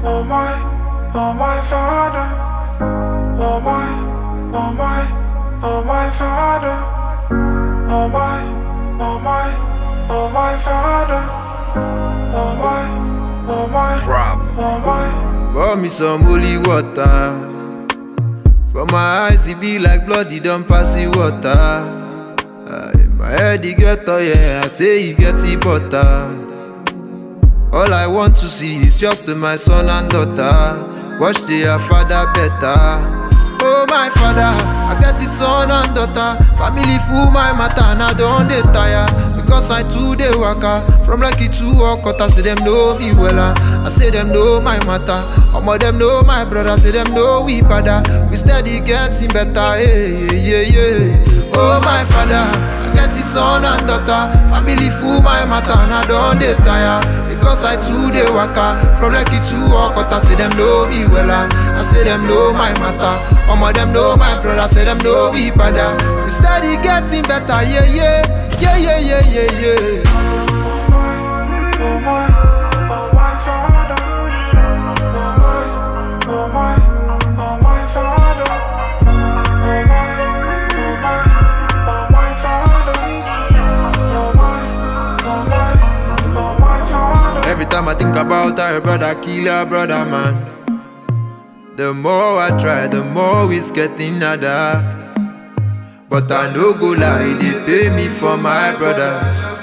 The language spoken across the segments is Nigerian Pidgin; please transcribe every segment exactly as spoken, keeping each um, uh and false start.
oh my, oh my Father, oh my, oh my, oh my Father, oh my, oh my, oh my Father, oh my, oh my, oh my. Pour me some holy water. For my eyes it be like blood, it don't pass the water. Aye, my head it get oh yeah, I say it get the butter. All I want to see is just my son and daughter. Watch their father better. Oh my father, I get it son and daughter. Family full my matter and I don't dey tire. Because I too dey waka from Lucky to Okota. Say them know me wella, I say them know my matter. Omo them know my brother, say them know we father. We steady getting better, yeah, yeah, yeah. Oh my father, I get it son and daughter. Family full my matter and I don't dey tire. Because I too dey waka from Lucky to Okota. Say them know me wella, I say them know my matter. Omo them know my brother, say them know we father. We steady getting better, yeah, yeah. Yeah, yeah, yeah, yeah, yeah. Oh my, oh my, oh my Father, oh my, oh my, oh my Father, oh my, oh my, oh my Father, oh my, oh my, oh my Father. Every time I think about her brother, kill her brother, man. The more I try, the more it's getting harder. But I no go lie, they pay me for my brothers.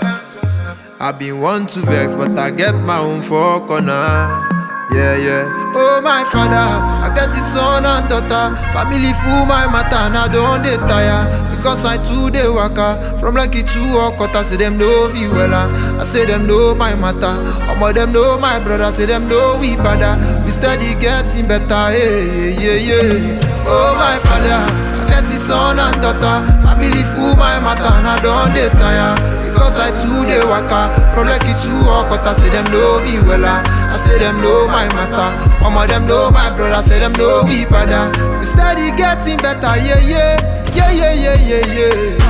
I been want to vex, but I get my own for corner. Yeah, yeah. Oh my father, I get it son and daughter. Family full my matter and I don't dey tire. Because I too dey waka from Lucky to Okota. Say them know me wella, I say them know my matter. Omo them know my brother, say them know we father. We steady getting better, yeah, yeah, yeah. Oh my father, I get it son and daughter. Family full my matter and I don't dey tire. Because I too dey waka from Lucky to Okota. Say them know me wella, I say them know my matter. Omo them know my brother, say them know we father. We steady getting better, yeah, yeah, yeah, yeah, yeah, yeah, yeah.